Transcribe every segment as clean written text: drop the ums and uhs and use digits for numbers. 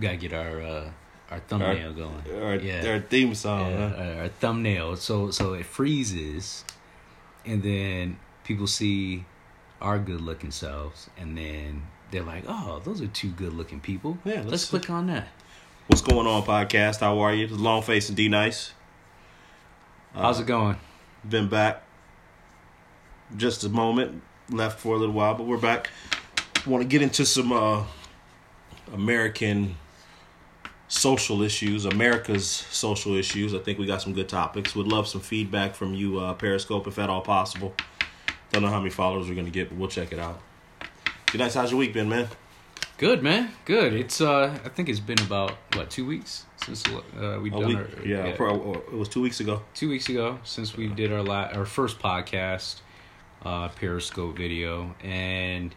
Gotta get our thumbnail going. Our theme song. Our thumbnail. So it freezes, and then people see our good-looking selves, and then they're like, "Oh, those are two good-looking people. Yeah, let's click on that." What's going on, podcast? How are you? This is Longface and D Nice. How's it going? Been back just a moment, left for a little while, but we're back. Want to get into some American social issues, America's social issues. I think we got some good topics. Would love some feedback from you, Periscope, if at all possible. Don't know how many followers we're going to get, but we'll check it out. D Nice, how's your week been, man? Good, man. Good. It's I think it's been about 2 weeks since we've done our it was 2 weeks ago. 2 weeks ago since we did our first podcast, Periscope video, and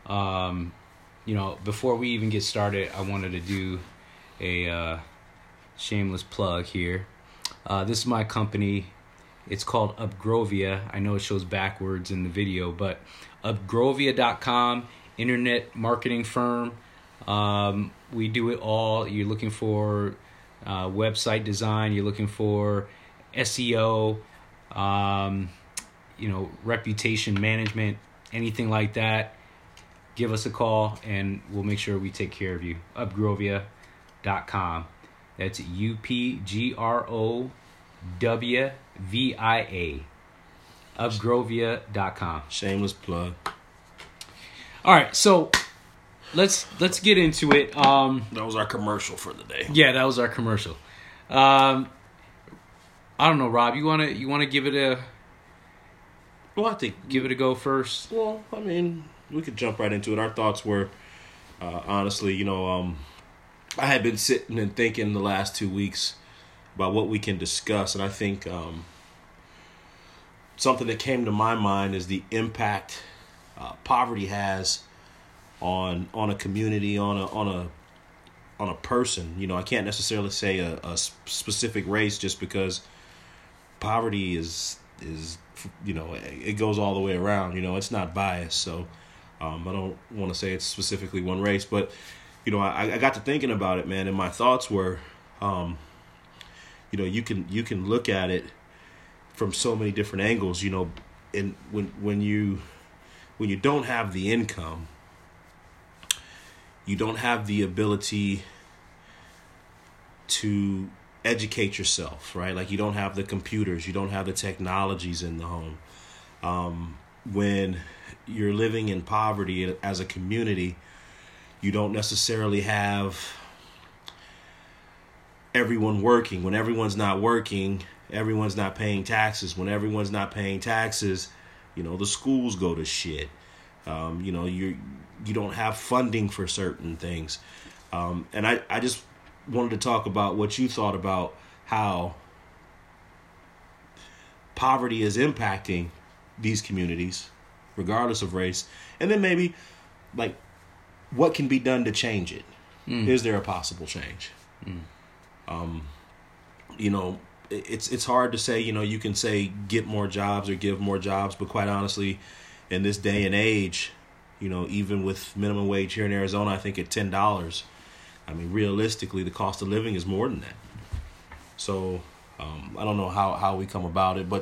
before we even get started, I wanted to do a shameless plug here. This is my company. It's called Upgrovia. I know it shows backwards in the video, but Upgrovia.com. Internet marketing firm. We do it all. You're looking for website design. You're looking for SEO, reputation management, anything like that. Give us a call and we'll make sure we take care of you. Upgrovia.com. That's UPGROWVIA. Upgrovia.com. Shameless plug. All right, so let's get into it. That was our commercial for the day. Yeah, that was our commercial. I don't know, Rob. You wanna give it a? Well, I think give it a go first. Well, I mean, we could jump right into it. Our thoughts were, honestly, I had been sitting and thinking the last 2 weeks about what we can discuss, and I think something that came to my mind is the impact poverty has on a community, on a person. I can't necessarily say a specific race, just because poverty is it goes all the way around. It's not biased, so I don't want to say it's specifically one race, but I got to thinking about it, man, and my thoughts were, you can look at it from so many different angles, and when you don't have the income, you don't have the ability to educate yourself, right? Like, you don't have the computers, you don't have the technologies in the home. When you're living in poverty as a community, you don't necessarily have everyone working. When everyone's not working, everyone's not paying taxes. When everyone's not paying taxes, the schools go to shit. You don't have funding for certain things. And I just wanted to talk about what you thought about how poverty is impacting these communities, regardless of race. And then maybe, like, what can be done to change it? Is there a possible change? It's hard to say, you can say get more jobs or give more jobs, but quite honestly, in this day and age, even with minimum wage here in Arizona, I think at $10, I mean, realistically, the cost of living is more than that. So, I don't know how we come about it, but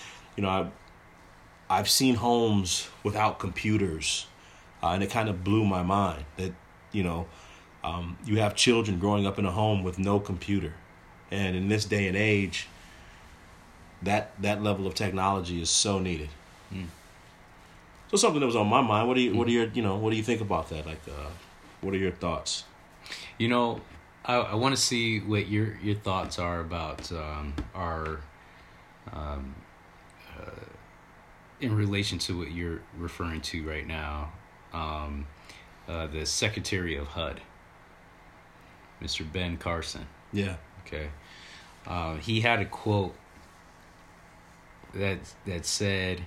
I've seen homes without computers, and it kind of blew my mind that you have children growing up in a home with no computer. And in this day and age, that level of technology is so needed. So something that was on my mind. What do you think about that? Like, what are your thoughts? I want to see what your thoughts are about our in relation to what you're referring to right now, the Secretary of HUD, Mr. Ben Carson. Yeah. Okay. He had a quote that said,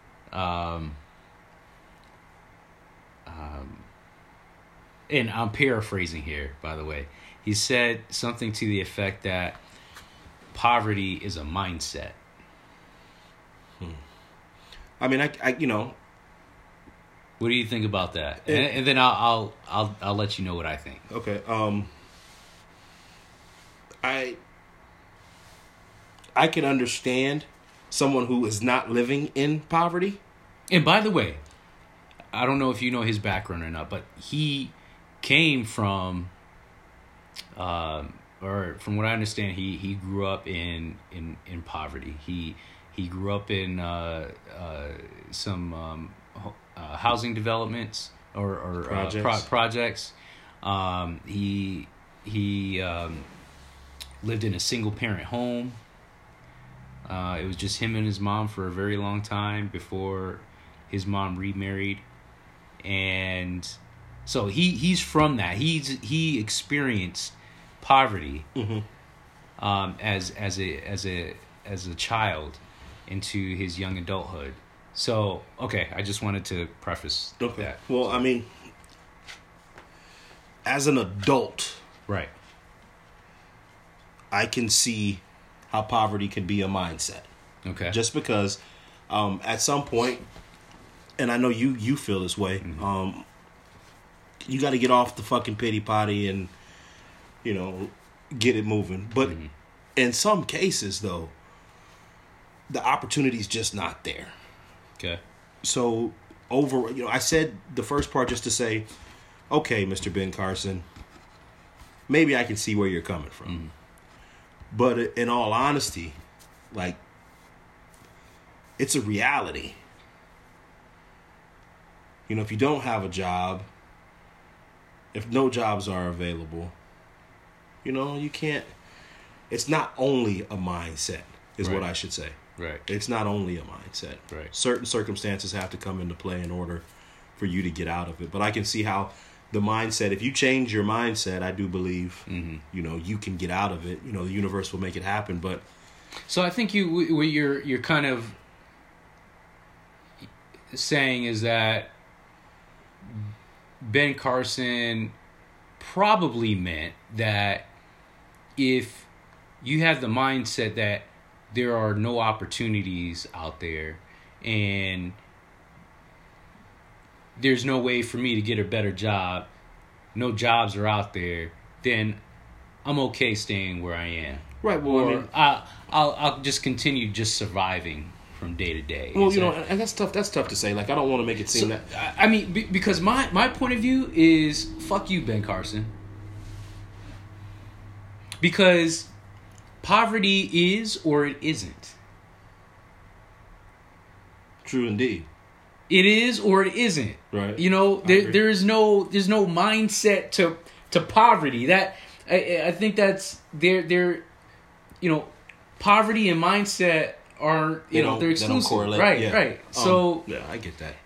and I'm paraphrasing here, by the way. He said something to the effect that poverty is a mindset. I mean, What do you think about that? And then I'll let you know what I think. Okay. I can understand someone who is not living in poverty. And by the way, I don't know if you know his background or not, but he came from, or from what I understand, he grew up in poverty. He grew up in some housing developments or projects. He lived in a single parent home. It was just him and his mom for a very long time before his mom remarried, and so he's from that. He experienced poverty as a child into his young adulthood. So okay, I just wanted to preface that. Well, I mean, as an adult, right, I can see how poverty can be a mindset. Okay. Just because at some point, and I know you feel this way, you got to get off the fucking pity potty and, get it moving. But in some cases, though, the opportunity's just not there. Okay. So I said the first part just to say, okay, Mr. Ben Carson, maybe I can see where you're coming from. But in all honesty, like, it's a reality. If you don't have a job, if no jobs are available, you can't. It's not only a mindset, is what I should say. Right. It's not only a mindset. Right. Certain circumstances have to come into play in order for you to get out of it. But I can see how the mindset, if you change your mindset, I do believe, you can get out of it. The universe will make it happen. But so I think what you're kind of saying is that Ben Carson probably meant that if you have the mindset that there are no opportunities out there and there's no way for me to get a better job, no jobs are out there, then I'm okay staying where I am. Right. Well, I'll just continue just surviving from day to day. Well, and that's tough. That's tough to say. Like, I don't want to make it seem that. I mean, because my point of view is fuck you, Ben Carson. Because poverty is or it isn't. True indeed. It is or it isn't. Right. There's no mindset to poverty. That I think that's they're poverty and mindset are they're exclusive. They don't correlate. Right. Yeah. Right. So yeah, I get that.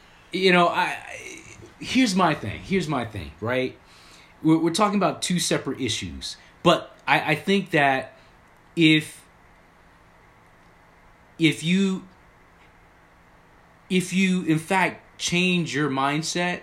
Here's my thing. Right. We're talking about two separate issues, but I think that if you in fact change your mindset,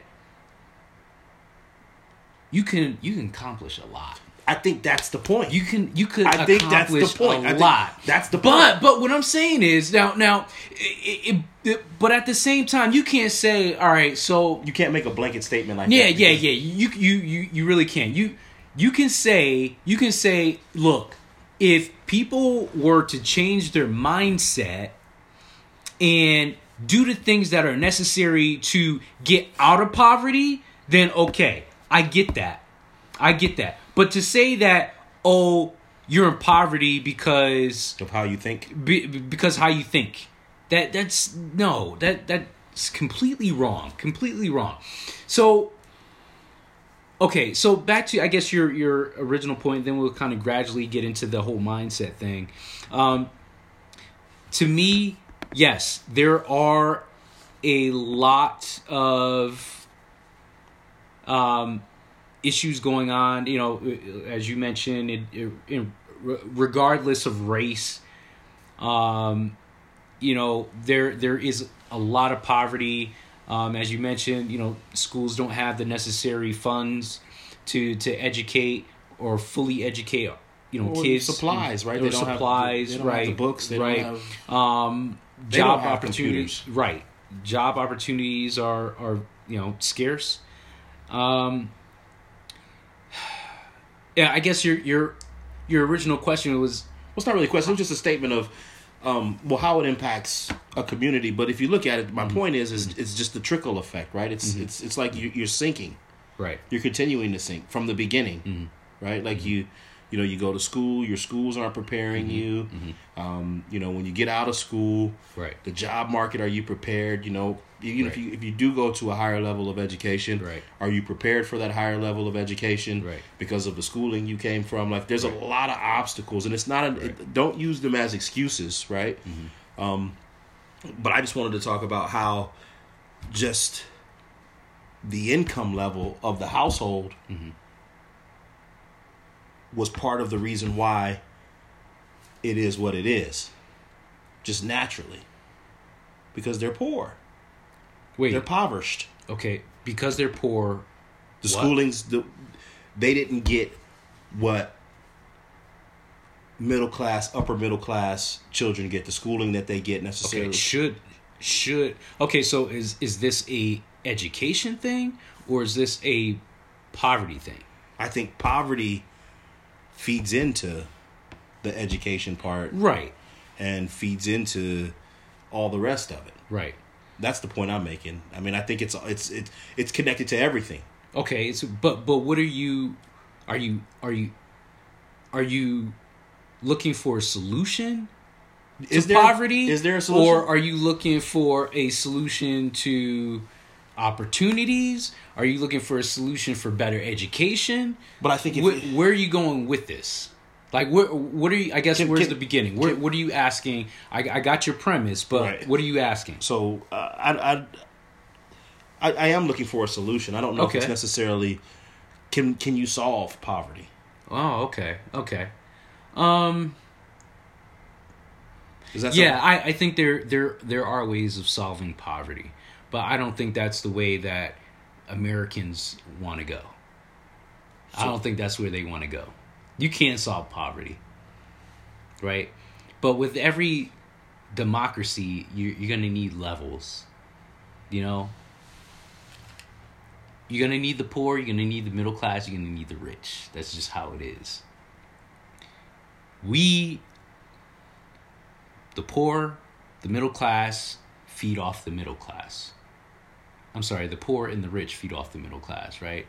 you can accomplish a lot. I think that's the point. You could accomplish that's the point. A lot. That's the point. But what I'm saying is now, but at the same time, you can't say, all right, so you can't make a blanket statement like that. Yeah. You really can't. You can say, look, if people were to change their mindset and do the things that are necessary to get out of poverty, then okay, I get that. But to say that, you're in poverty because of how you think, because how you think, that's completely wrong. So, okay, so back to, I guess, your original point. Then we'll kind of gradually get into the whole mindset thing. To me, yes, there are a lot of issues going on, as you mentioned, regardless of race. There is a lot of poverty. As you mentioned, schools don't have the necessary funds to educate or fully educate, kids. Supplies, right? They don't supplies, have the books. They don't have job opportunities. Right. Job opportunities are scarce. Yeah, I guess your original question was it's not really a question. It's just a statement of, how it impacts a community. But if you look at it, my point is it's just the trickle effect, right? It's like you're sinking. Right. You're continuing to sink from the beginning, right? Like you go to school, your schools aren't preparing you. When you get out of school, right. The job market, are you prepared? If you do go to a higher level of education, right. Are you prepared for that higher level of education? Right. Because of the schooling you came from. Like there's a lot of obstacles, and it's not. Don't use them as excuses, right? But I just wanted to talk about how just the income level of the household was part of the reason why it is what it is. Just naturally. Because they're poor. Wait. They're impoverished. Okay, because they're poor. The schoolings, they didn't get what upper middle class children get. The schooling that they get necessarily. Okay, should. Okay, so is this a education thing or is this a poverty thing? I think poverty feeds into the education part. Right. And feeds into all the rest of it. Right. That's the point I'm making. I mean, I think it's connected to everything. Okay, but what are you looking for a solution to poverty? Is there a solution? Or are you looking for a solution to opportunities? Are you looking for a solution for better education? But I think where are you going with this? Like, what are you? I guess where's the beginning? What are you asking? I got your premise, but right. What are you asking? So I am looking for a solution. I don't know if it's necessarily can you solve poverty? Oh, okay. Is that I think there are ways of solving poverty, but I don't think that's the way that Americans want to go. I don't think that's where they want to go. You can't solve poverty, right? But with every democracy, you're going to need levels, You're going to need the poor, you're going to need the middle class, you're going to need the rich. That's just how it is. The poor, the middle class, feed off the middle class. I'm sorry, the poor and the rich feed off the middle class, right?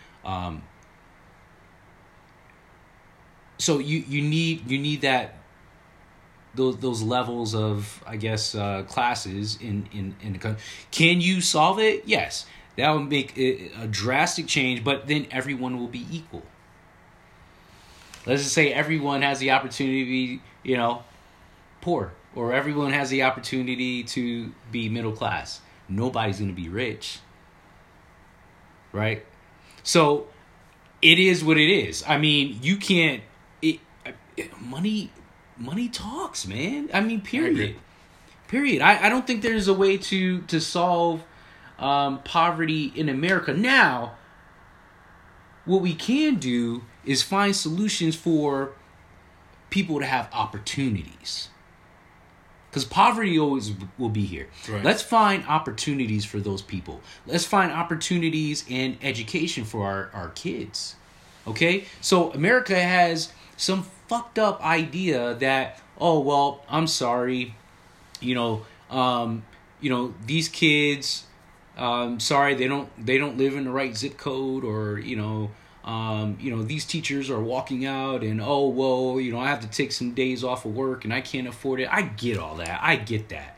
So you need that those levels of, I guess, classes in the country. Can you solve it? Yes, that would make a drastic change, but then everyone will be equal. Let's just say everyone has the opportunity to be, poor, or everyone has the opportunity to be middle class. Nobody's going to be rich, right? So it is what it is. I mean, you can't. Money talks, man. I mean, period. I don't think there's a way to solve poverty in America. Now, what we can do is find solutions for people to have opportunities. Because poverty always will be here. Right. Let's find opportunities for those people. Let's find opportunities in education for our kids. Okay? So America has some fucked up idea that, oh, well, I'm sorry, these kids, sorry, they don't live in the right zip code, or, these teachers are walking out and, oh, well, I have to take some days off of work and I can't afford it. I get all that. I get that.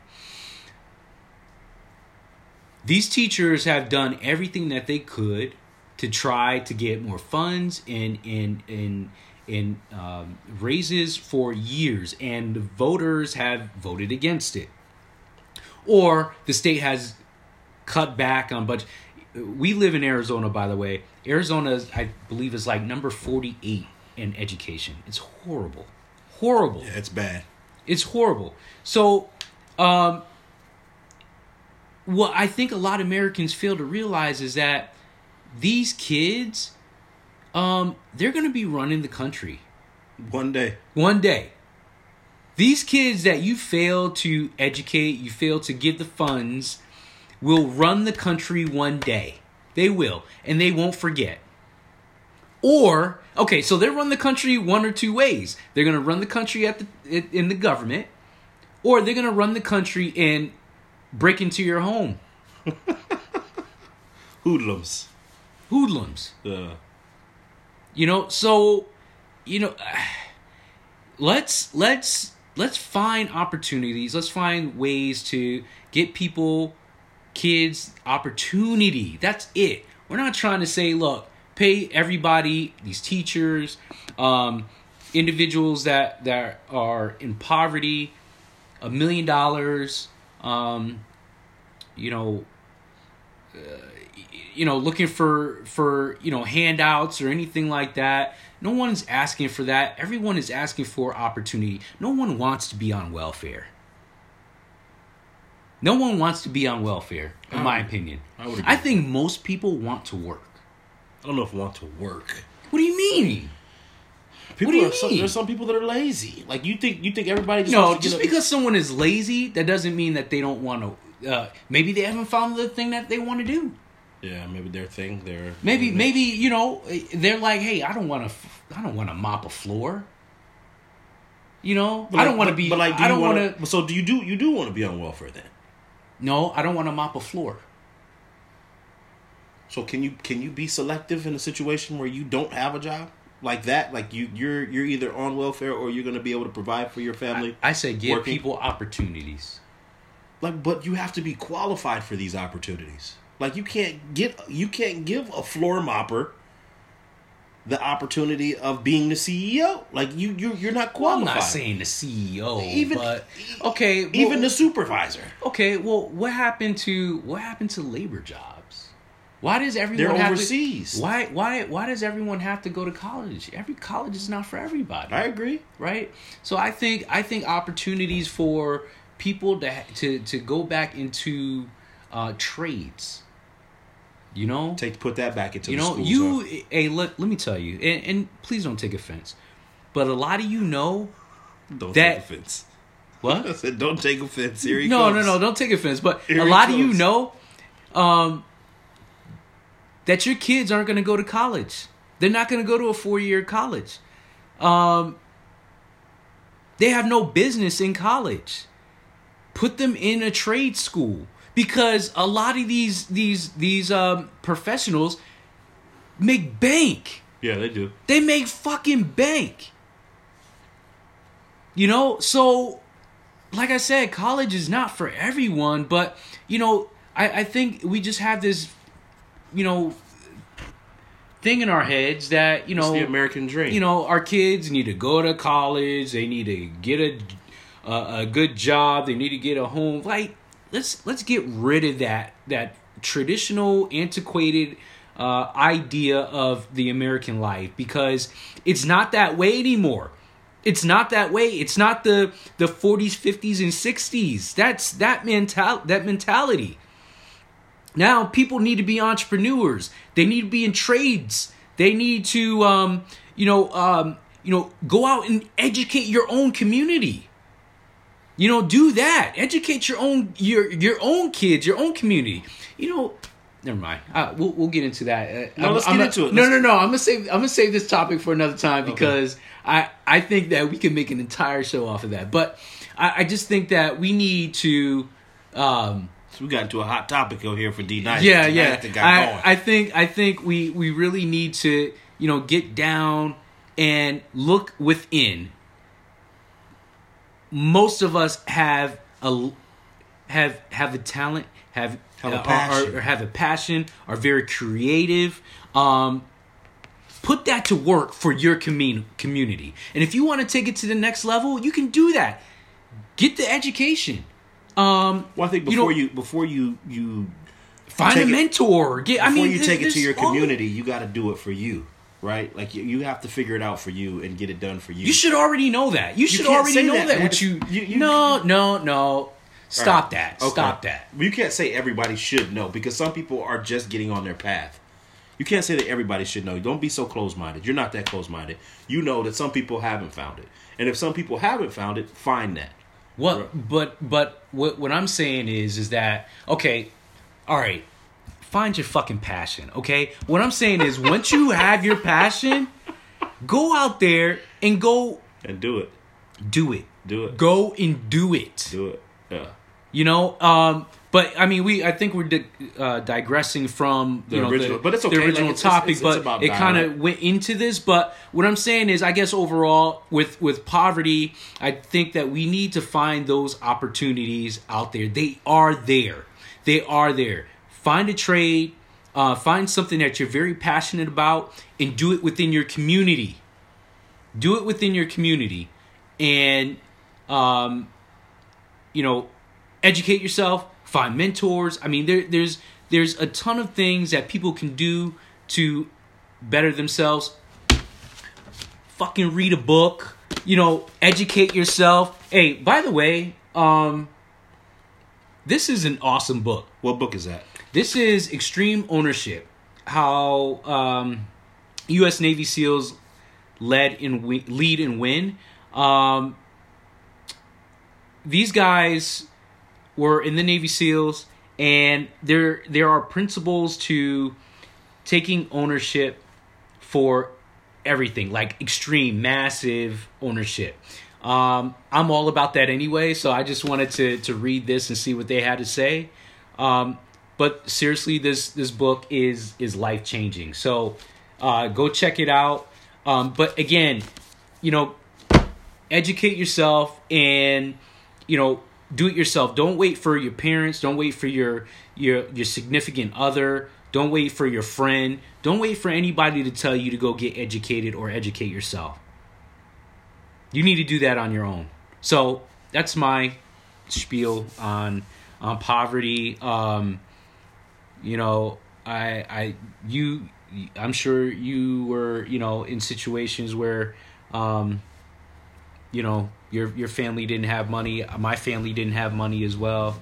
These teachers have done everything that they could to try to get more funds and raises for years, and the voters have voted against it. Or the state has cut back on budget. We live in Arizona, by the way. Arizona, I believe, is like number 48 in education. It's horrible. Horrible. Yeah, it's bad. It's horrible. So, what I think a lot of Americans fail to realize is that these kids, they're going to be running the country. One day. These kids that you fail to educate, you fail to give the funds, will run the country one day. They will. And they won't forget. Or Okay, so they run the country one or two ways. They're going to run the country in the government, or they're going to run the country and break into your home. Hoodlums. So, let's find opportunities. Let's find ways to get kids opportunity. That's it. We're not trying to say, look, pay everybody, these teachers, individuals that are in poverty, $1 million, looking for handouts or anything like that. No one's asking for that. Everyone is asking for opportunity. No one wants to be on welfare. No one wants to be on welfare, in my opinion. I think most people want to work. I don't know if I want to work. What do you mean? There's some people that are lazy. Like you think everybody just wants to because someone is lazy, that doesn't mean that they don't want to. Maybe they haven't found the thing that they want to do. Yeah, maybe their thing. Maybe they're like, hey, I don't want to mop a floor. I don't want to be. But like, I don't want to. So do you do want to be on welfare then? No, I don't want to mop a floor. So can you be selective in a situation where you don't have a job like that? Like you're either on welfare or you're going to be able to provide for your family. I say give people opportunities. But you have to be qualified for these opportunities. Like you can't give a floor mopper the opportunity of being the CEO. Like you're not qualified. Well, I'm not saying the CEO, even the supervisor. Okay, well, what happened to labor jobs? Why does everyone They're overseas? Why does everyone have to go to college? Every college is not for everybody. I agree. Right? So I think opportunities for people to go back into trades. Put that back into the schools. Let me tell you, and please don't take offense, but a lot of don't take offense. What? I said don't take offense. Here he comes. No, don't take offense. But a lot of that your kids aren't going to go to college. They're not going to go to a 4-year college. They have no business in college. Put them in a trade school. Because a lot of these professionals make bank. Yeah, they do. They make fucking bank. So like I said, college is not for everyone, but I think we just have this thing in our heads that it's the American dream. Our kids need to go to college, they need to get a good job, they need to get a home. Like Let's get rid of that traditional, antiquated idea of the American life, because it's not that way anymore. It's not that way. It's not the 40s, 50s, and 60s. That's that mentality. Now people need to be entrepreneurs. They need to be in trades. They need to go out and educate your own community. Do that. Educate your own kids, your own community. Never mind. We'll get into that. Let's get into it. No. I'm gonna save this topic for another time, because I think that we can make an entire show off of that. But I just think that we need to. So we got into a hot topic over here for D-Nice. Yeah. I think we really need to get down and look within. Most of us have a talent, have a passion, are very creative. Put that to work for your community. And if you want to take it to the next level, you can do that. Get the education. I think before you find a mentor. Take it to your community, you got to do it for you. Right? Like you have to figure it out for you and get it done for you. You should already know that. You should already know that. No. Stop that. Okay. Stop that. You can't say everybody should know, because some people are just getting on their path. You can't say that everybody should know. Don't be so close-minded. You're not that close-minded. You know that some people haven't found it. And if some people haven't found it, find that. But what I'm saying is that, okay, all right, find your fucking passion, okay? What I'm saying is, once you have your passion, Go out there and go And do it. do it. Do it. Go and do it. Do it. Yeah. You know, but I mean, I think we're digressing from The original- but it's okay. the original Like, it's topic. it's but about it kind dialect. of went into this. But what I'm saying is, I guess overall, with poverty, I think that we need to find those opportunities out there. They are there. They are there. Find a trade. Find something that you're very passionate about, and do it within your community. Do it within your community, and you know, educate yourself, find mentors. I mean, there's a ton of things that people can do to better themselves. Fucking read a book, you know, educate yourself. Hey, by the way, this is an awesome book. What book is that? This is Extreme Ownership, how U.S. Navy SEALs lead and win. These guys were in the Navy SEALs, and there are principles to taking ownership for everything, like extreme, massive ownership. I'm all about that anyway, so I just wanted to read this and see what they had to say. But seriously, this book is life changing. So go check it out. But again, you know, educate yourself and, you know, do it yourself. Don't wait for your parents. Don't wait for your significant other. Don't wait for your friend. Don't wait for anybody to tell you to go get educated or educate yourself. You need to do that on your own. So that's my spiel on poverty. You know, I'm sure you were, you know, in situations where, you know, your family didn't have money. My family didn't have money as well.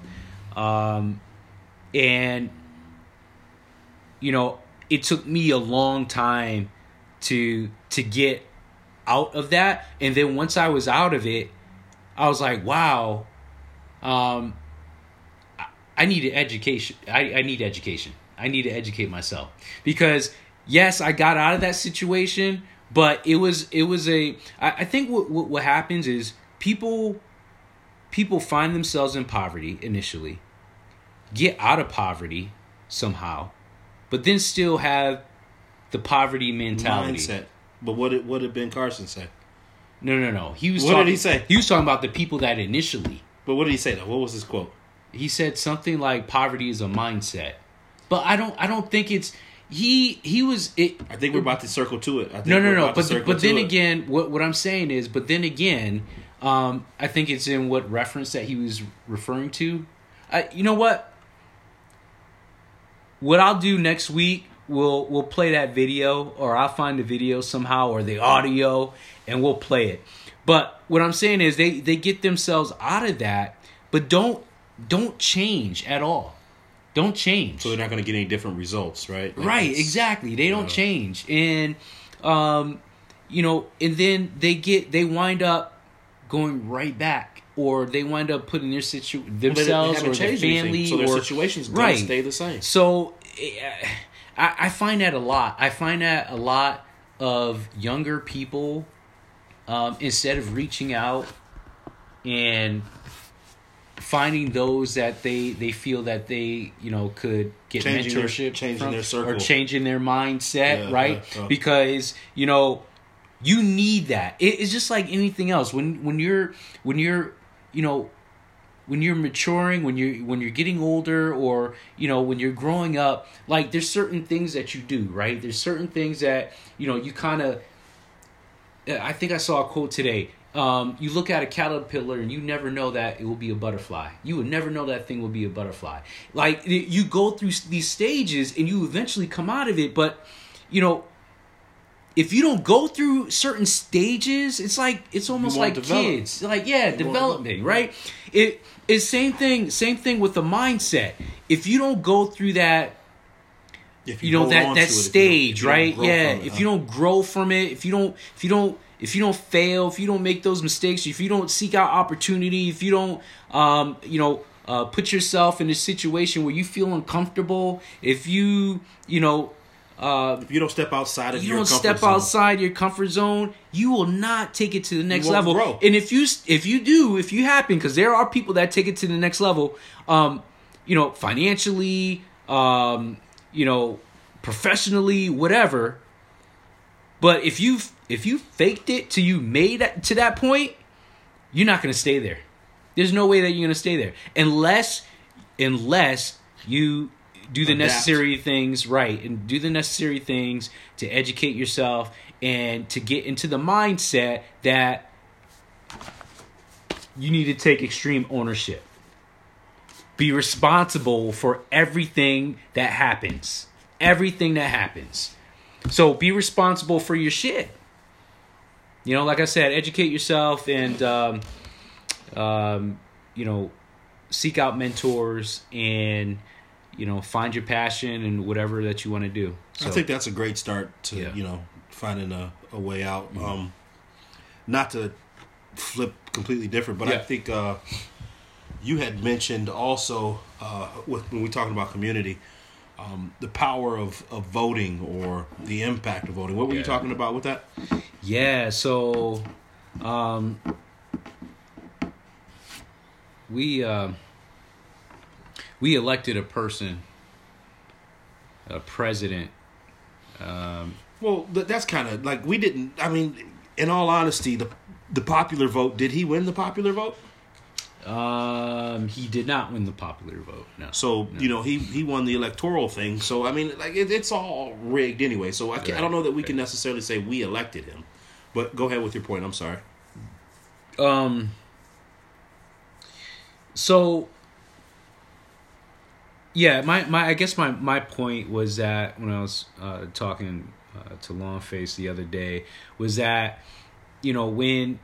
And, you know, it took me a long time to get out of that. And then once I was out of it, I was like, wow, I needed education. I need education. I need to educate myself because yes, I got out of that situation, but it was I think what happens is people find themselves in poverty initially, get out of poverty somehow, but then still have the poverty mentality. Mindset. But what did Ben Carson say? No. What did he say? He was talking about the people that initially. But what did he say though? What was his quote? He said something like poverty is a mindset. But I don't think it's he was it. I think we're about to circle to it. No. But then again, what I'm saying is, but then again, I think it's in what reference that he was referring to. You know what? What I'll do next week, we'll play that video, or I'll find the video somehow, or the audio, and we'll play it. But what I'm saying is, they get themselves out of that, but don't change at all. Don't change. So they're not going to get any different results, right? Like right, exactly. They don't change. And, you know, and then they wind up going right back, or they wind up putting themselves or their family. So their situation's going to stay the same. So I find that a lot. I find that a lot of younger people, instead of reaching out and finding those that they feel that they, you know, could get mentorship changing their circle, or changing their mindset, right? Yeah. Because, you know, you need that. It's just like anything else. When you're you know, when you're maturing, when you're getting older, or, you know, when you're growing up, like there's certain things that you do, right? There's certain things that, you know, you kind of. I think I saw a quote today. You look at a caterpillar and you never know that it will be a butterfly. You would never know that thing will be a butterfly. Like, you go through these stages and you eventually come out of it. But, you know, if you don't go through certain stages, it's almost like kids. Like, development, right? It's same thing with the mindset. If you don't go through that, you know, that stage, right? If you don't grow from it, if you don't fail, if you don't make those mistakes, if you don't seek out opportunity, if you don't, put yourself in a situation where you feel uncomfortable, if you, you know, if you don't step outside of you your don't comfort step zone, outside your comfort zone, you will not take it to the next won't level. grow. And if you happen, because there are people that take it to the next level, financially, professionally, whatever. But if you faked it till you made it to that point, you're not going to stay there. There's no way that you're going to stay there unless you do the necessary things, right, and do the necessary things to educate yourself and to get into the mindset that you need to take extreme ownership. Be responsible for everything that happens. Everything that happens. So be responsible for your shit. Like I said, educate yourself and, seek out mentors and, find your passion and whatever that you want to do. So, I think that's a great start to, finding a way out. Mm-hmm. Not to flip completely different, but I think you had mentioned also when we're talking about community, the power of voting or the impact of voting. What were you talking about with that? Yeah, so we elected a president. Well, that's kind of like we didn't. I mean, in all honesty, the popular vote. Did he win the popular vote? He did not win the popular vote. No. So no. He won the electoral thing. So I mean, like it's all rigged anyway. So I don't know that we can necessarily say we elected him. But go ahead with your point. I'm sorry. So. Yeah, I guess my point was that when I was talking to Longface the other day was that when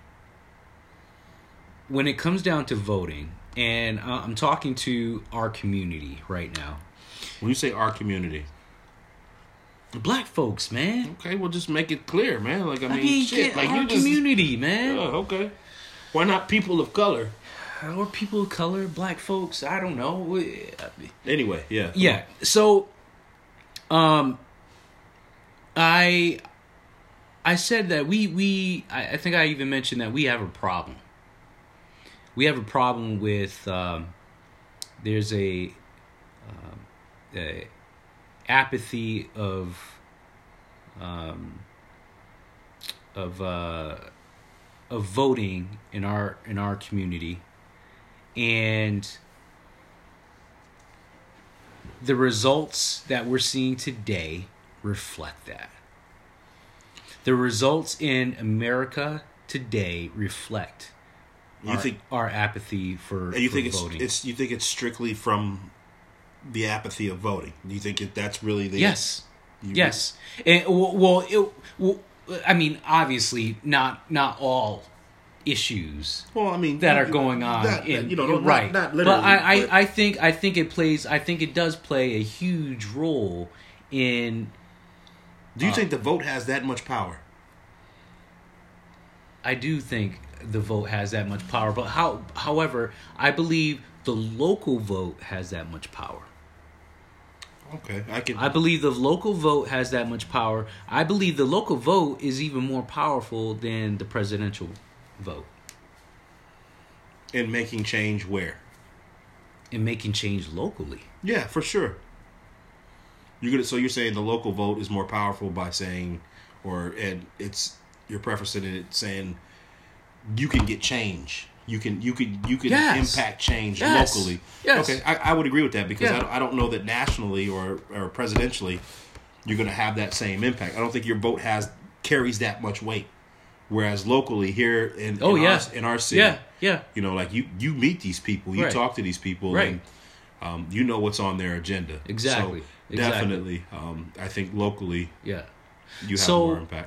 it comes down to voting, and I'm talking to our community right now. When you say our community, black folks, man. Okay, well just make it clear, man. Like I mean shit, like our community, man. Oh, okay. Why not people of color? Or people of color, black folks, I don't know. Anyway, yeah. Yeah. So I said that I think I even mentioned that we have a problem. We have a problem with there's a apathy of voting in our community. And the results that we're seeing today reflect that. The results in America today reflect our apathy for voting. You think it's strictly from the apathy of voting? Do you think that's really the... Yes. Yes. And, I mean, obviously, not all issues that are going on right. Not literally, but I think it does play a huge role in... Do you think the vote has that much power? I do think the vote has that much power, but however, I believe the local vote has that much power. Okay, I believe the local vote has that much power. I believe the local vote is even more powerful than the presidential vote. In making change where? In making change locally. Yeah, for sure. So you're saying the local vote is more powerful by saying, you're prefacing it saying you can get change. You can Yes. impact change Yes. locally. Yes. Okay, I would agree with that because I don't know that nationally or presidentially you're going to have that same impact. I don't think your vote carries that much weight. Whereas locally here in our city, like you meet these people, you talk to these people, and you know what's on their agenda. Exactly. So definitely, I think locally, you have more impact.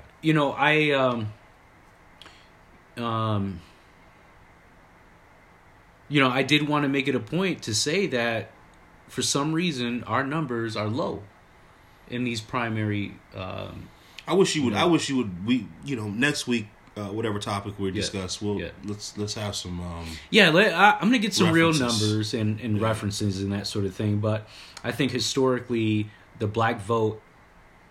I did want to make it a point to say that for some reason our numbers are low in these primary. I wish you would. Next week, whatever topic we discuss, let's have some. I'm gonna get some references. Real numbers and references and that sort of thing. But I think historically, the black vote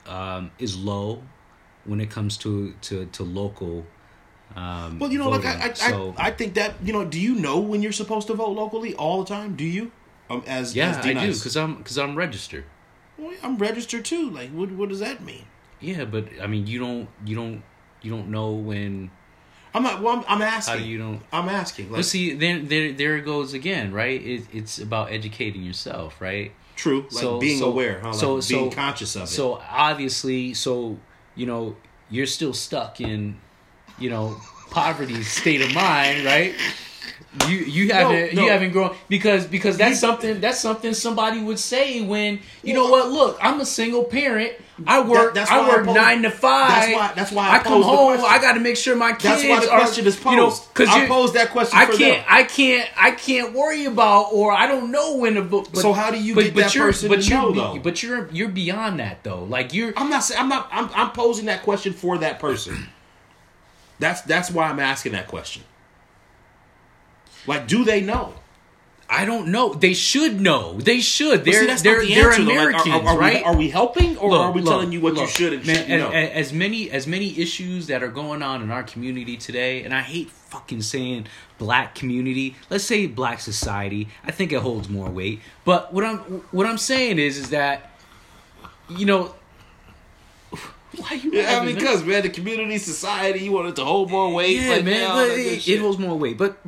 is low when it comes to local. Well, you know, voting. I think that, you know, do you know when you're supposed to vote locally all the time? Do you? As I do, D-Nice? because I'm registered. Well, I'm registered too. Like, what does that mean? Yeah, but I mean, you don't know when. I'm not. Well, I'm asking. How do you know? I'm asking. Like, Well, see, then there it goes again, right? It's about educating yourself, right? true. Like being aware, huh? Like being so conscious of it. So obviously, you know, you're still stuck in, you know, poverty state of mind, right? You haven't grown because that's something somebody would say when you know what? Look, I'm a single parent. I work 9 to 5. That's why I come home. I got to make sure my kids That's why the question is posed. You know, because I posed that question. I can't worry about, or I don't know when to book. So how do you get that person to know though? But you're beyond that though. Like I'm posing that question for that person. That's why I'm asking that question. Like, do they know? I don't know. They should know. They should. They're Americans, like, right? Are we helping, or are we telling you what you should and shouldn't know? As many issues that are going on in our community today, and I hate fucking saying black community. Let's say black society. I think it holds more weight. But what I'm saying is that, you know. Why you because man, the community, society, you want it to hold more weight. Yeah, like, man, it holds more weight. But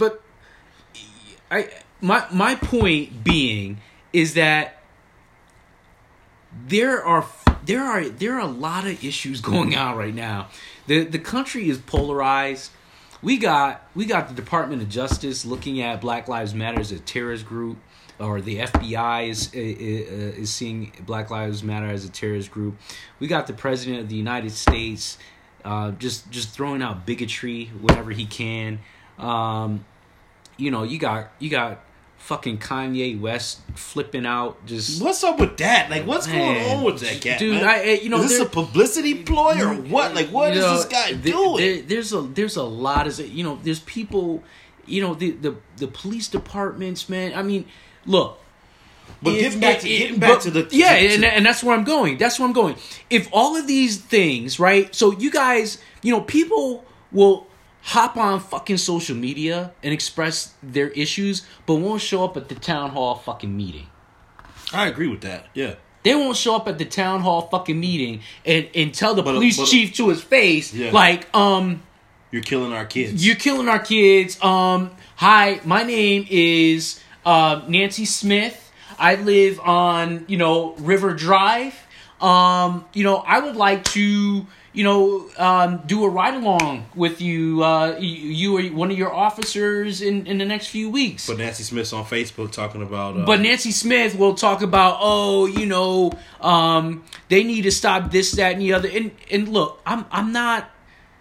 my point being is that there are a lot of issues going on right now. The country is polarized. We got the Department of Justice looking at Black Lives Matter as a terrorist group, or the FBI is seeing Black Lives Matter as a terrorist group. We got the President of the United States just throwing out bigotry whenever he can. You know, you got fucking Kanye West flipping out. Just what's up with that? Like, what's going on with that cat, dude? Man? Is this a publicity ploy or what? Like, what is this guy doing? There's a lot of, you know, there's people, you know, the police departments, man. I mean, look. But getting back to the and that's where I'm going. That's where I'm going. If all of these things, right? So you guys, you know, people will hop on fucking social media and express their issues, but won't show up at the town hall fucking meeting. I agree with that. Yeah. They won't show up at the town hall fucking meeting and tell the police chief to his face, like, you're killing our kids. You're killing our kids. Hi, my name is Nancy Smith. I live on, you know, River Drive. You know, I would like to, you know, do a ride along with you. You or one of your officers in the next few weeks. But Nancy Smith's on Facebook talking about. But Nancy Smith will talk about, oh, you know, they need to stop this, that, and the other. And look, I'm not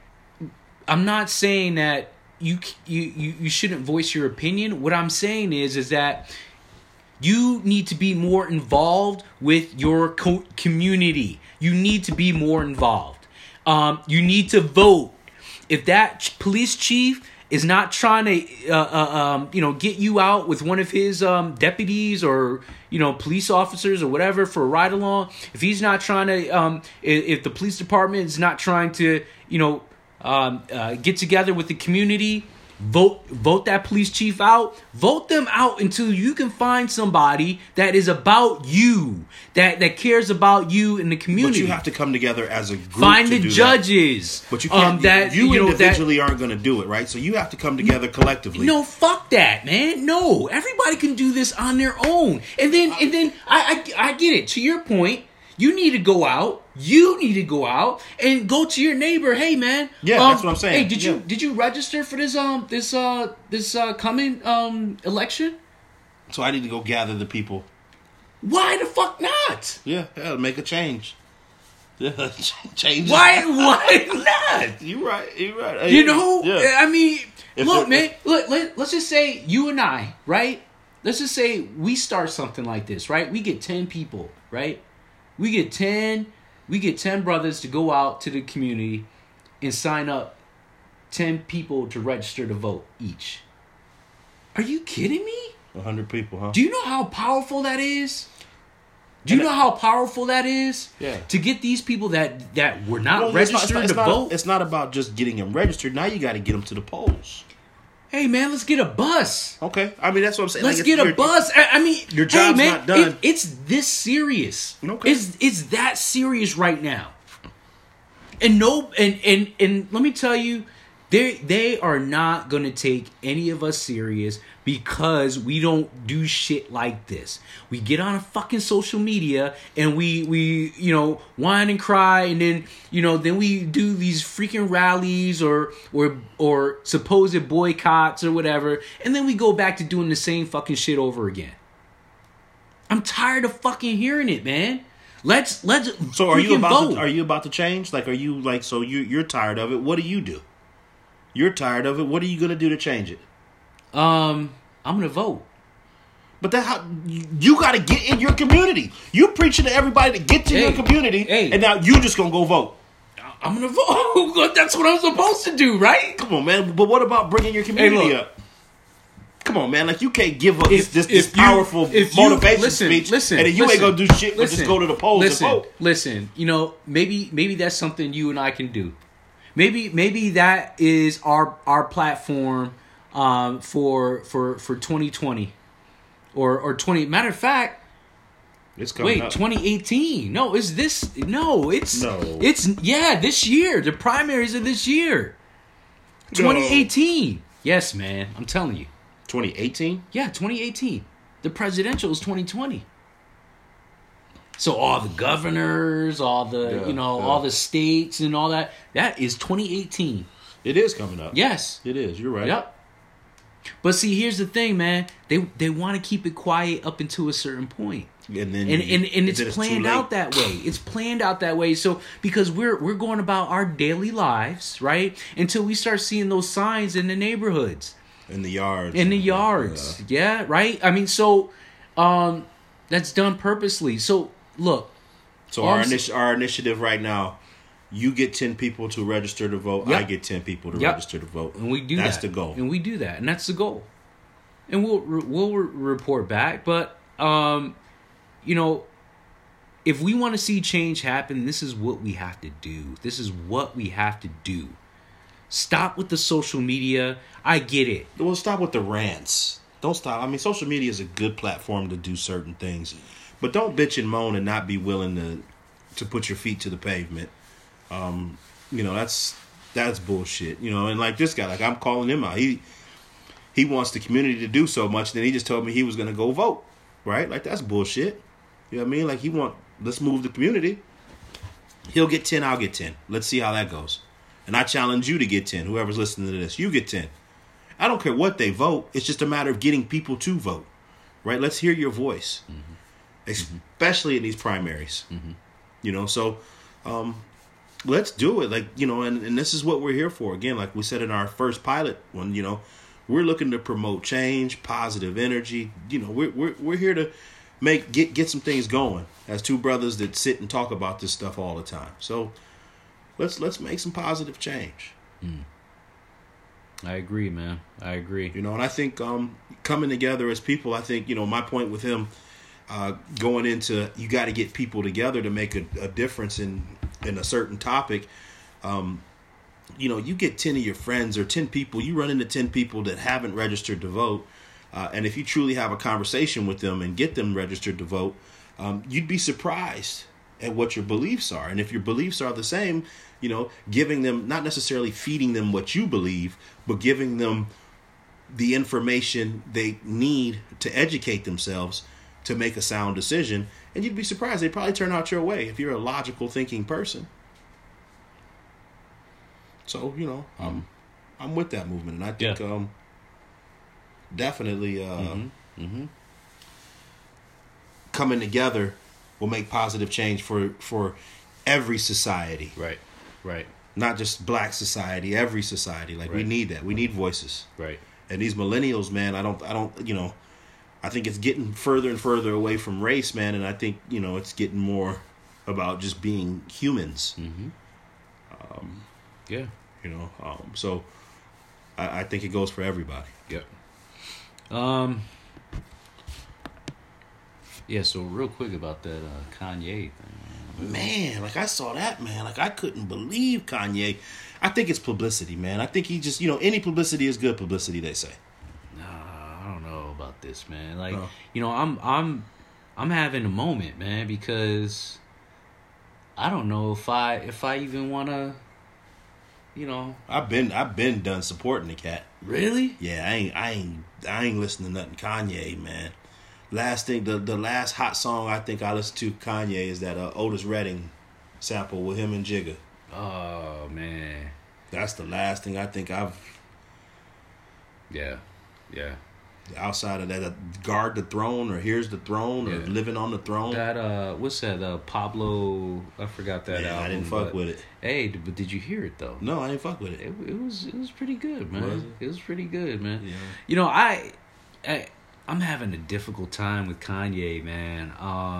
saying that you shouldn't voice your opinion. What I'm saying is that you need to be more involved with your community. You need to be more involved. You need to vote. If that police chief is not trying to, you know, get you out with one of his deputies or, you know, police officers or whatever for a ride along, if he's not trying to, if the police department is not trying to, you know, get together with the community, vote that police chief out. Vote them out until you can find somebody that is about you, that cares about you in the community. But you have to come together as a group. Find the judges. But you can't. You individually aren't going to do it, right? So you have to come together collectively. No, fuck that, man. No, everybody can do this on their own. And then I get it. To your point, you need to go out. You need to go out and go to your neighbor. Hey, man. Yeah, that's what I'm saying. Hey, did you register for this coming election? So I need to go gather the people. Why the fuck not? Yeah, make a change. Yeah, change. Why not? You're right. You know, I mean, look, man. Look, let's just say you and I, right? Let's just say we start something like this, right? We get 10 people, right? We get 10 brothers to go out to the community and sign up 10 people to register to vote each. Are you kidding me? 100 people, huh? Do you know how powerful that is? Do you know how powerful that is? Yeah. To get these people that were not Well, registered to vote. It's not about just getting them registered. Now you got to get them to the polls. Hey, man, let's get a bus. Okay. I mean, that's what I'm saying. Let's get a bus. I mean, your job's man, not done. It's this serious. Okay. It's that serious right now. And and let me tell you, they are not gonna take any of us serious because we don't do shit like this. We get on a fucking social media and we whine and cry, and then then we do these freaking rallies or supposed boycotts or whatever, and then we go back to doing the same fucking shit over again. I'm tired of fucking hearing it, man. Let's So are you vote. Are you about to change? Like, are you like, so you're tired of it? What do? You're tired of it. What are you gonna do to change it? I'm gonna vote. But you got to get in your community. You preaching to everybody to get to your community, and now you just gonna go vote. I'm gonna vote. That's what I'm supposed to do, right? Come on, man. But what about bringing your community up? Come on, man. Like, you can't give up this powerful motivation speech, and then you ain't gonna do shit but just go to the polls and vote. Listen, maybe that's something you and I can do. Maybe that is our platform for 2020 or 20. Matter of fact, it's coming up. 2018. No, is this? No, it's this year. The primaries are this year. 2018. Yes, man. I'm telling you. 2018? Yeah, 2018. The presidential is 2020. So all the governors, all the states and all that is 2018. It is coming up. Yes. It is. You're right. Yep. But see, here's the thing, man. They want to keep it quiet up until a certain point. And then it's planned out that way. It's planned out that way. So because we're going about our daily lives, right? Until we start seeing those signs in the neighborhoods. In the yards. Yeah, right? I mean, so that's done purposely. So look. So our initiative right now, you get 10 people to register to vote. Yep. I get 10 people to register to vote. And we do that. That's the goal. And we do that. And that's the goal. And we'll report back. But, if we want to see change happen, this is what we have to do. This is what we have to do. Stop with the social media. I get it. Well, stop with the rants. Don't stop. I mean, social media is a good platform to do certain things. But don't bitch and moan and not be willing to put your feet to the pavement. That's bullshit. And like this guy, like, I'm calling him out. He wants the community to do so much, then he just told me he was going to go vote. Right? Like, that's bullshit. You know what I mean? Like, let's move the community. He'll get 10, I'll get 10. Let's see how that goes. And I challenge you to get 10. Whoever's listening to this, you get 10. I don't care what they vote. It's just a matter of getting people to vote. Right? Let's hear your voice. Mm-hmm. Especially in these primaries. Mm-hmm. So let's do it. Like, and this is what we're here for. Again, like we said in our first pilot one, we're looking to promote change, positive energy. We're here to get some things going as two brothers that sit and talk about this stuff all the time. So let's make some positive change. I agree, man. I agree. And I think coming together as people, I think, my point with him going into, you got to get people together to make a difference in a certain topic. You get 10 of your friends or 10 people, you run into 10 people that haven't registered to vote. And if you truly have a conversation with them and get them registered to vote, you'd be surprised at what your beliefs are. And if your beliefs are the same, giving them, not necessarily feeding them what you believe, but giving them the information they need to educate themselves to make a sound decision. And you'd be surprised. They'd probably turn out your way if you're a logical thinking person. So, I'm with that movement. And I think definitely coming together will make positive change for every society. Right. Not just black society, every society. Like, we need that. We need voices. Right. And these millennials, man, I think it's getting further and further away from race, man. And I think, it's getting more about just being humans. Mm-hmm. So I think it goes for everybody. Yep. Yeah, so real quick about that Kanye thing. Man, like I saw that, man. Like I couldn't believe Kanye. I think it's publicity, man. I think he just, any publicity is good publicity, they say. Nah, I don't know about this, man. Like, I'm having a moment, man, because I don't know if I even want to, I've been done supporting the cat. Really? Yeah, I ain't listening to nothing Kanye, man. Last thing, the last hot song I think I listened to Kanye is that Otis Redding sample with him and Jigga. Oh man, that's the last thing I think I've. Yeah. Outside of that, Guard the Throne or Here's the Throne or Living on the Throne. That what's that? Pablo, I forgot that album. I didn't fuck with it. Hey, but did you hear it though? No, I didn't fuck with it. It was pretty good, man. It was pretty good, man. Yeah. I'm having a difficult time with Kanye, man.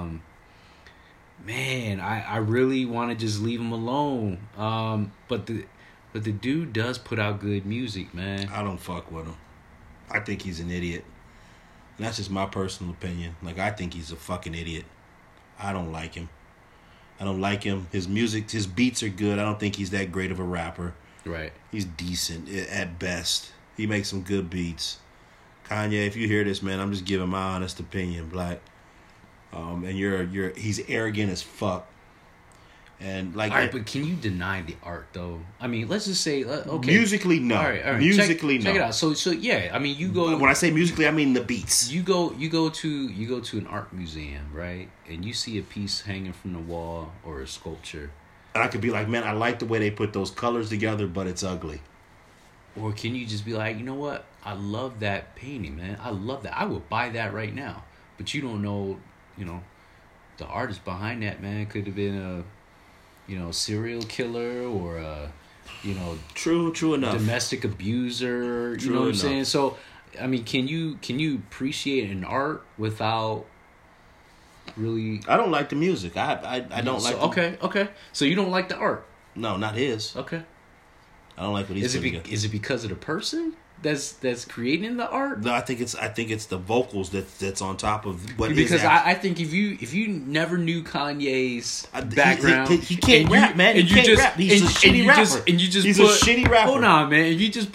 I really want to just leave him alone. But the dude does put out good music, man. I don't fuck with him. I think he's an idiot. And that's just my personal opinion. Like, I think he's a fucking idiot. I don't like him. His music, his beats are good. I don't think he's that great of a rapper. Right. He's decent at best. He makes some good beats. Kanye, if you hear this, man, I'm just giving my honest opinion, Black. And he's arrogant as fuck. And like, all right, but can you deny the art though? I mean, let's just say, okay, musically, no. All right. Musically, no. Check it out. So yeah. I mean, you go. When I say musically, I mean the beats. You go to an art museum, right? And you see a piece hanging from the wall or a sculpture. And I could be like, man, I like the way they put those colors together, but it's ugly. Or can you just be like, you know what? I love that painting, man. I love that. I would buy that right now. But you don't know, the artist behind that, man, could have been a serial killer or a, true enough, domestic abuser. True You know what I'm enough. saying? So, I mean, can you appreciate an art without really? I don't like the music. I don't like. Okay. So you don't like the art? No, not his. Okay. I don't like what he's putting together. Is it because of the person that's creating the art? No, I think it's the vocals that's on top of what. Because I think if you never knew Kanye's background, he can't rap, man. He can't rap. He's a shitty rapper. He's a shitty rapper. Hold on, man. If you just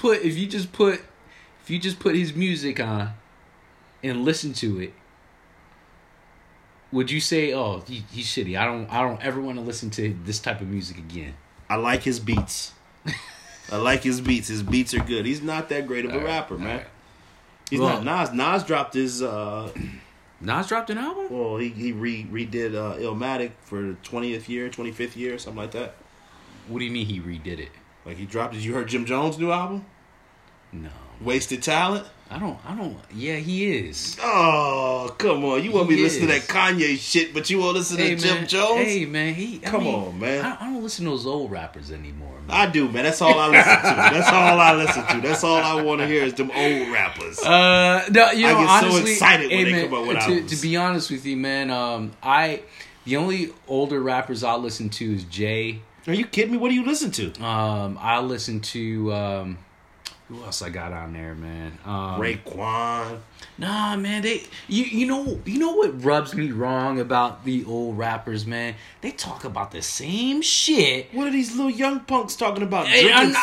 put his music on and listen to it, would you say, oh, he's shitty? I don't ever want to listen to this type of music again. I like his beats. His beats are good. He's not that great of a rapper, man. Right. He's not. Nas dropped his. Nas dropped an album? Well, he redid Illmatic for the 25th year, something like that. What do you mean he redid it? Like he dropped. You heard Jim Jones' new album? No. Wasted Talent? I don't. Yeah, he is. Oh, come on. You want me to listen to that Kanye shit, but you want to listen to Jim Jones? Hey, man. Come on, man. I don't listen to those old rappers anymore, man. I do, man. That's all I listen to. That's all I want to hear is them old rappers. I get honestly, so excited when they man, come up with albums. To be honest with you, man, the only older rappers I listen to is Jay. Are you kidding me? What do you listen to? I listen to... who else I got on there, man? Raekwon. Nah, man. You know what rubs me wrong about the old rappers, man? They talk about the same shit. What are these little young punks talking about? I'm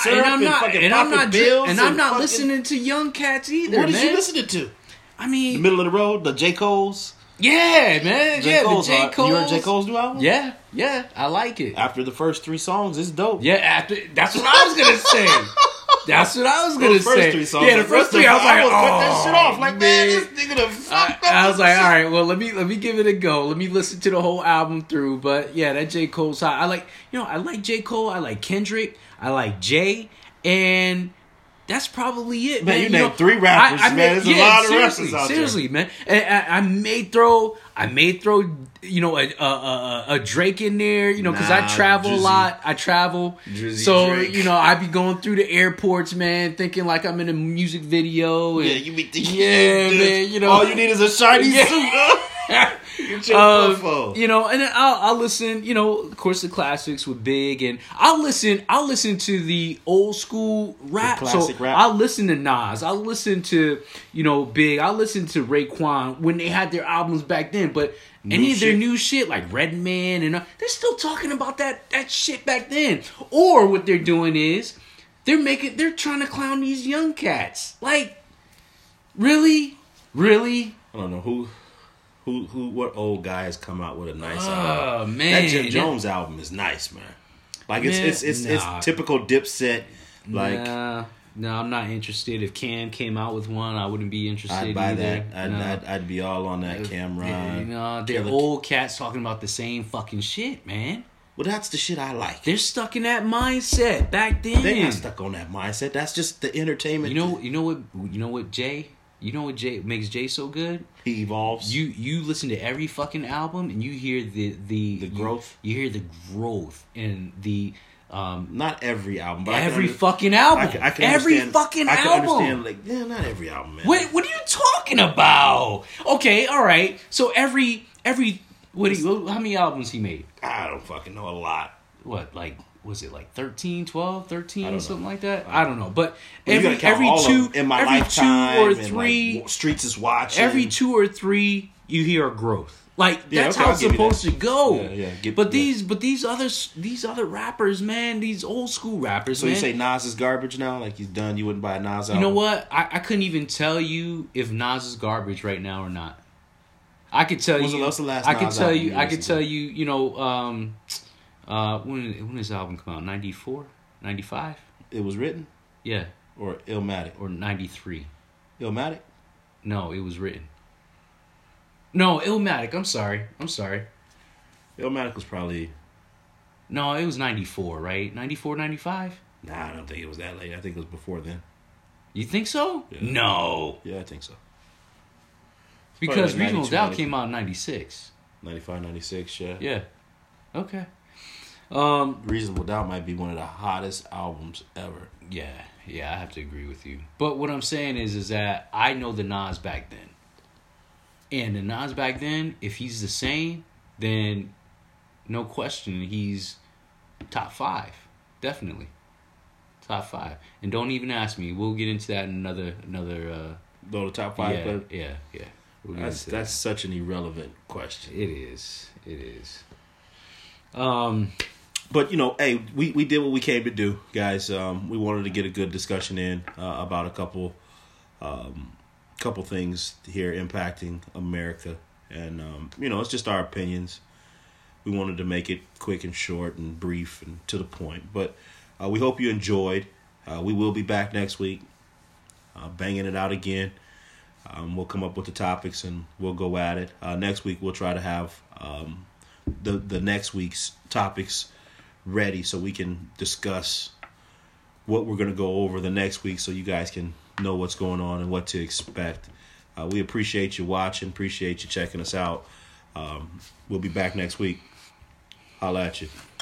not fucking listening to young cats either. What man. is you listening to? I mean, the middle of the road, the J. Cole's. Yeah, man. J. The J. Cole. You heard J. Cole's new album? Yeah. I like it. After the first 3 songs, it's dope. Yeah, that's what I was gonna say. That's what I was gonna say. First 3 songs. Yeah, the first 3, I was like, cut that shit off. Like, man, this nigga done fucked up. I was like, all right, well, let me give it a go. Let me listen to the whole album through. But yeah, that J. Cole's hot. I like J. Cole. I like Kendrick. I like Jay, and that's probably it, man. You named 3 rappers, man. There's a lot of rappers out there. Seriously, man. And I may throw, a Drake in there, because I travel a lot. I travel, so Drake. I be going through the airports, man, thinking like I'm in a music video. And, yeah, you be thinking, man. all you need is a shiny suit, huh? Get your buffo. You know, and then I'll listen. You know, of course, the classics with Big, and I'll listen to the old school rap. Classic rap. I'll listen to Nas. I'll listen to Big. I'll listen to Raekwon when they had their albums back then. But any of their new shit like Redman and they're still talking about that shit back then. Or what they're doing is they're trying to clown these young cats. Like, really? I don't know what old guy has come out with a nice album. Man, that Jim Jones album is nice, man. Like it's typical Dipset. Like, no, I'm not interested. If Cam came out with one, I wouldn't be interested. I'd buy either. that. I'd be all on that Cameron. They're old cats talking about the same fucking shit, man. Well, that's the shit I like. They're stuck in that mindset back then. They're not stuck on that mindset. That's just the entertainment. You know what Jay makes Jay so good? He evolves. You listen to every fucking album and you hear the growth. You hear the growth and the not every album, but every fucking album. I can every understand, fucking I can album. understand, like, yeah, not every album, man. What are you talking about? Okay, all right. So every how many albums he made? I don't fucking know, a lot. What, like, was it like 13, 12, 13, something like that? I don't know. But well, every 2 in my lifetime, 2 or 3 like, Streets is Watching. Every 2 or 3 you hear a growth. Like, that's how it's supposed to go. But these other rappers, man, these old school rappers, so man. You say Nas is garbage now? Like, he's done, you wouldn't buy a Nas album? You know what? I couldn't even tell you if Nas is garbage right now or not. I could tell you. What's the last I could Nas tell album you. you I could listened tell to? you. You know, when his album come out? 94? 95? It was written? Yeah. Or Illmatic? Or 93? Illmatic? No, it was written. No, Illmatic. I'm sorry. Illmatic was probably... No, it was 94, right? 94, 95? Nah, I don't think it was that late. I think it was before then. You think so? Yeah. No. Yeah, I think so. Because like Reasonable 92, Doubt came out in 96. 95, 96, yeah. Yeah. Okay. Reasonable Doubt might be one of the hottest albums ever. Yeah, I have to agree with you. But what I'm saying is that I know the Nas back then. And the Nas back then, if he's the same, then no question, he's top 5. Definitely. Top 5. And don't even ask me. We'll get into that in another The top 5? Yeah. We'll that's such an irrelevant question. It is. But, you know, hey, we did what we came to do, guys. We wanted to get a good discussion in about a couple things here impacting America. And, you know, it's just our opinions. We wanted to make it quick and short and brief and to the point. But we hope you enjoyed. We will be back next week, banging it out again. We'll come up with the topics and we'll go at it. Next week, we'll try to have the next week's topics ready so we can discuss what we're going to go over the next week so you guys can know what's going on and what to expect. We appreciate you watching, appreciate you checking us out. We'll be back next week. Holla at you.